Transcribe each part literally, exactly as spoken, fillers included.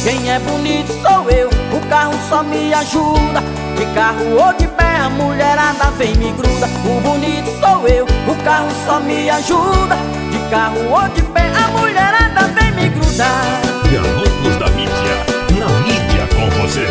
Quem é bonito sou eu, o carro só me ajuda. De carro ou de pé a mulherada vem me gruda. O bonito sou eu, o carro só me ajuda. De carro ou de pé a mulherada vem me grudar. Garotos da mídia, na mídia com você.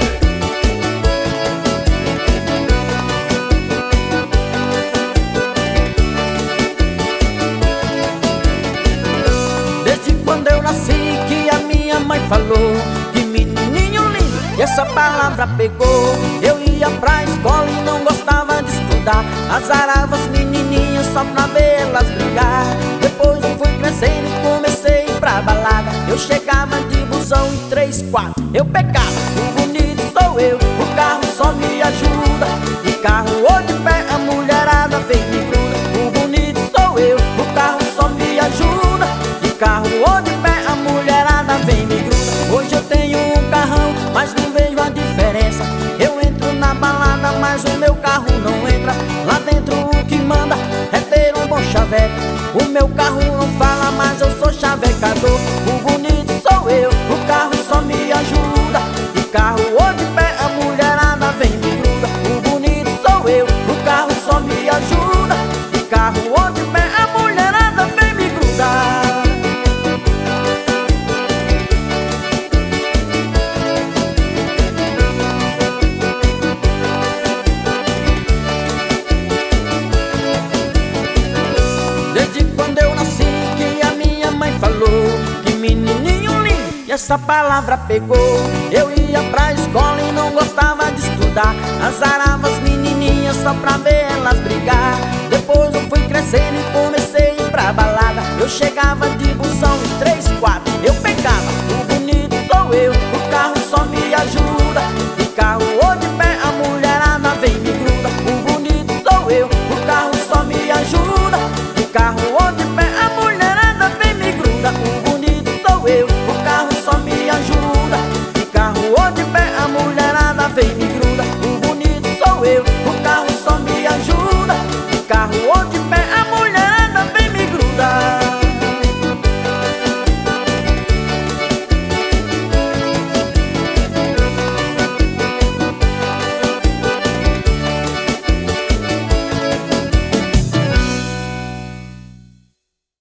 Desde quando eu nasci que a minha mãe falou que menininho lindo, e essa palavra pegou. Eu ia pra escola e não gostava de estudar, azarava as menininhas só pra vê-las brigar. Depois eu fui crescendo e comecei a ir pra balada. Eu chegava de busão em três, quatro, eu pegava. O bonito sou eu, o carro só me ajuda. De carro ou de pé a mulherada vem me gruda. O bonito sou eu, o carro só me ajuda. De carro ou de pé a mulherada vem me gruda. Hoje eu tenho um carrão, mas não vejo a diferença. Eu entro na balada, mas o meu carro não entra. Lá dentro o que manda é ter um bom chaveco. O meu carro não fala, mas eu sou chavecador. O bonito sou eu, o carro só me ajuda. De carro ou de pé a mulherada vem me gruda. O bonito sou eu, o carro só me ajuda. De carro ou de pé a mulherada vem me grudar. Desde quando eu nasci que a minha mãe falou que menininho lindo, e essa palavra pegou. Eu ia pra escola e não gostava de estudar, azarava as menininhas só pra ver elas brigar. Depois eu fui crescendo e comecei a ir pra balada. Eu chegava de busão em três, quatro, eu peguei.